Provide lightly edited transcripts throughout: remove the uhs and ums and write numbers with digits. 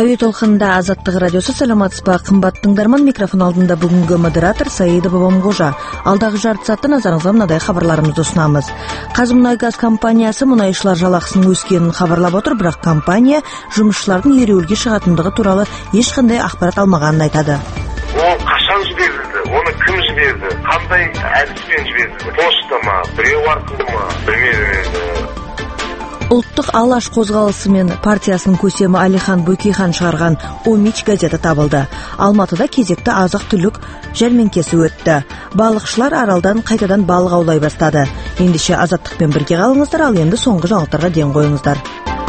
Әуе толқынында Азаттық радиосы. Саламатсызбы, кымбат тыңдарман, микрофон алдында бүгүнкү модератор Саида Бабамгожа. Алдағы жарты саатта назарыңызга мындай хабарларымызды ұсынамыз. Казмунайгаз компаниясы мунайчылар жалакысынын өскенин хабарлап отур, бирок компания жумушчулардын эриөлгө чыгатындыгы тууралуу эч кандай акпарат алмаганын айтады. Ол кашан жиберилди? Оны ким жиберди? Кандай адреспен жиберди? Почтама, бирөө аркылуу билбейм. Улуттук Алаш козголосы мен партиясынын көсемі Алихан Бөкейхан чыгарган Омич газети табылды. Алматыда кезекти азык-түлүк жәрмеңкеси өттү. Балыкчылар аралдан кайтадан балык аулай баштады. Ендеше Азаттык менен бирге калыңыздар, ал энди соңку жаңылыктарга ден коюңуздар.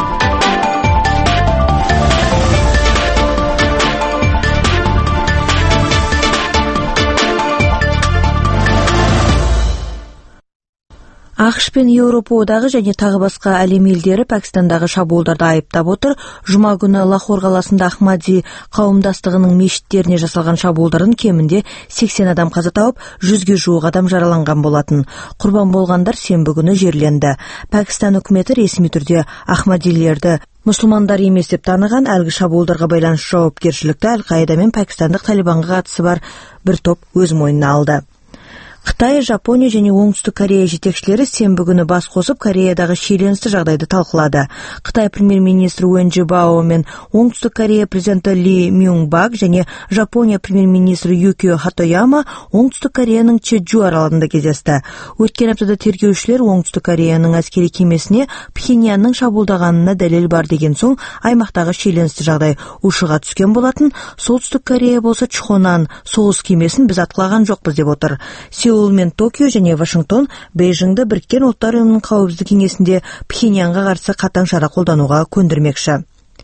АКШ пен Европа одагы және тагы башка әлем элдери Пакистандагы шабуылдарды айыптап отур. Жума күнү Лахор каласында Ахмади кауымдастыгынын мешиттерине жасалган шабуылдардын кеминде 80 адам каза тауып, 100ге жуук адам жараланган болатын. Курбан болгондар сенбі күнү жерленди. Пакистан өкмөтү ресми түрдө Ахмадилерди мусулмандар эмес деп тааныган. Алгы шабуылдарга байланыштуу жоопкерчиликти Аль-Каида мен Пакистандык Талибанга катысы бар бир топ өз мойнуна алды. Кытай, Жапония және Оңтүстүк Корея жетекчилери сенбі күнү бас косуп Кореядагы шиеленистүү жагдайды талкуулады. Кытай премьер-министри Уэн Жибао мен Оңтүстүк Корея президенти Ли Мюнг Баг және Жапония премьер-министри Юкио Хатояма Оңтүстүк Кореянын Чеджу аралында кездешти. Өткөн аптада тергөөчүлөр Оңтүстүк Кореянын аскери кемесине Пхеньянның шабуылдаганына далил бар деген соң аймактагы шиеленистүү жагдай ушуга түскөн болатын. Солтүстүк Корея болсо Чхонан союз кемесин биз аткылаган жокпуз деп отур. Сеул мен Токио және Вашингтон Бейжиңди Бириккен Улуттар уюмунун Коопсуздук кеңесинде Пхеньянга каршы катаң чара колдонууга көндүрмөкчү.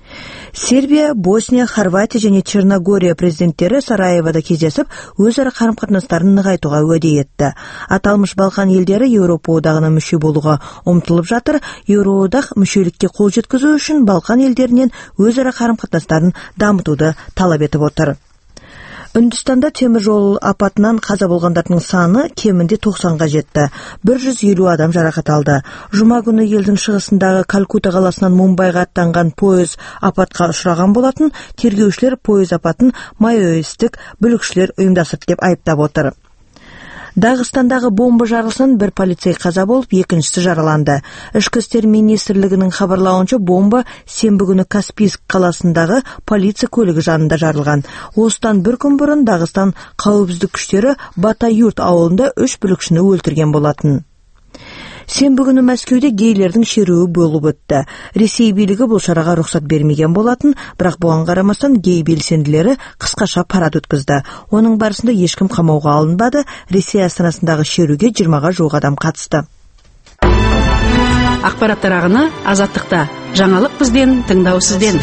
Сербия, Босния, Хорватия және Черногория президенттери Сараевода кездесип, өз ара карым-катнаштарын нығайтууга уәде этти. Аталмыш Балкан элдери Европа одагына мүчө болууга умтулуп жатыр. Евроодак мүчөлүккө кол жеткизүү үчүн Балкан элдеринен өз ара карым-катнаштарын дамытууду талап этип отур. Үндістанда темір жол апатынан қаза болғандардың саны кемінде 90-ға жетті. 150 адам жарақат алды. Жума күні елдің шығысындағы Калкута қаласынан Мумбайға аттанған пойыз апатқа ұшыраған болатын. Тергеушілер пойыз апатын маоистік бүлікшілер ұйымдастырды деп айыптап отыр. Дагыстандагы бомба жарылышынан bir полицей каза болуп, экинчиси жараланды. Ички иштер министрлигинин хабарлауынча, бомба сенбі күнү Каспийск каласындагы полиция көлүгү жанында жарылган. Осудан bir күн бурун Дагыстан коопсуздук күчтөрү Батаюрт ауылында 3 бүлүкчүнү өлтүргөн болатын. Сенбі күнү Мәскеуде гейлердин шерүүі болуп өттү. Ресей бийлиги бул шарага уруксат бермеген болатын, бирок буга карамастан гей белсендилери кыскача парад өткөздү. Онун барысында эч ким камоого алынбады. Ресей астанасындагы шерүүгө 20га жуук адам катышты. Акпараттар агыны Азаттыкта. Жаңылык бизден, тыңдоо сизден.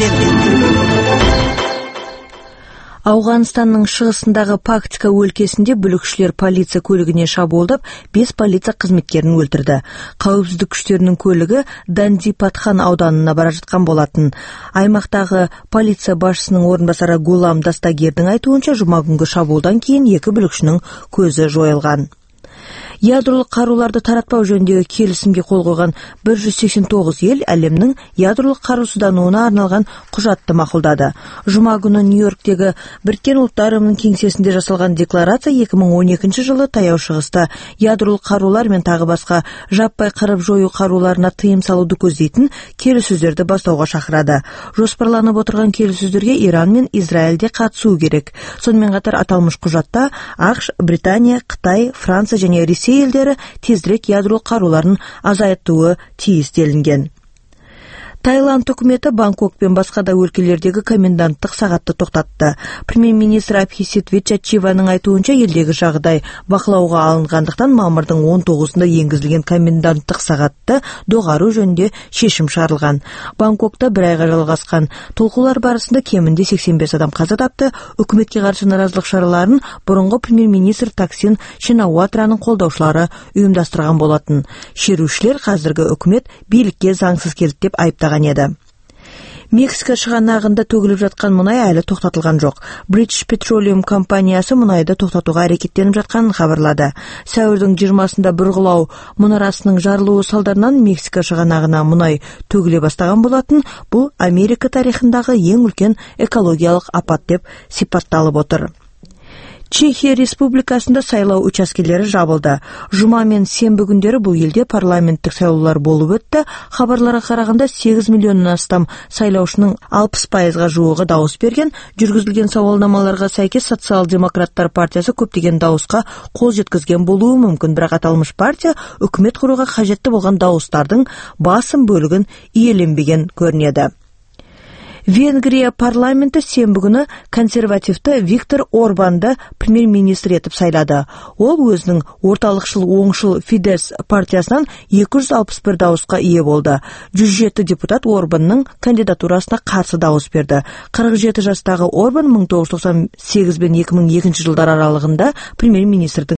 Ауғанстанның шығысындағы Пактика өлкесінде бүлікшілер полиция көлігіне шабуылдап, 5 полиция қызметкерін өлтірді. Қауіпсіздік күштерінің көлігі Данди Патхан ауданына бара жатқан болатын. Аймақтағы полиция басшысының орынбасары Гулам Дастагердің айтуынша, жұма күнгі шабуылдан кейін 2 бүлікшінің көзі жойылған. Ядролық қаруларды таратпау жөніндегі келісімге қол қойған 189 ел әлемнің ядролық қарусыздануына арналған құжатты мақұлдады. Жұма күні Нью-Йорктегі Біріккен Ұлттар ұйымының кеңсесінде жасалған декларация 2012 жылы таяу шығыста ядролық қарулар мен тағы басқа жаппай қырып жою қаруларына тыйым салуды көздейтін келіссөздерді бастауға шақырады. Жоспарланып отырған келіссөздерге Иран мен Израильде қатысуы керек. Сонымен қатар аталмыш құжатта АКШ, Британия, Қытай, Франция және Ресей елдері тезірек ядролық қаруларын азайтуы тиіс делінген. Таиланд үкіметі Бангкок пен басқа да өлкелердегі коменданттық сағатты тоқтатты. Премьер-министр Абхисит Вичачиваның айтуынша, елдегі жағдай бақылауға алынғандықтан мамырдың 19-ында енгізілген коменданттық сағатты доғару жөнінде шешім шығарылған. Бангкокта бір айға жалғасқан толқулар барысында кемінде 85 адам қаза тапты. Үкіметке қарсы наразылық шараларын бұрынғы премьер-министр Таксин Шинауатраның қолдаушылары ұйымдастырған болатын. Шерушілер қазіргі үкімет билікке заңсыз келді деп айыптаған еді. Мексика шығанағында төгіліп жатқан мұнай әлі тоқтатылған жоқ. British Petroleum компаниясы мұнайды тоқтатуға әрекеттеніп жатқанын хабарлады. Сәуірдің 20-сында бұрғылау мұнарасының жарылуы салдарынан Мексика шығанағына мұнай төгіле бастаған болатын. Бұл Америка тарихындағы ең үлкен экологиялық апат деп сипатталып отыр. Чехия Республикасында сайлау учаскелері жабылды. Жұма мен сенбі күндері бұл елде парламенттік сайлаулар болып өтті. Хабарларға қарағанда 8 миллионнан астам сайлаушының 60%-ға жуығы дауыс берген. Жүргізілген сауалнамаларға сәйкес социал-демократтар партиясы көптеген дауысқа қол жеткізген болуы мүмкін, бірақ аталмыш партия үкімет құруға қажетті болған дауыстардың басым бөлігін иеленбеген көрінеді. Венгрия парламенті сенбі күні консервативті Виктор Орбанды премьер-министр етіп сайлады. Ол өзінің орталықшыл оңшыл Фидес партиясынан 261 дауысқа ие болды. 107 депутат Орбанның кандидатурасына қарсы дауыс берді. 47 жастағы Орбан 1998 бен 2002 жылдар аралығында премьер-министрдің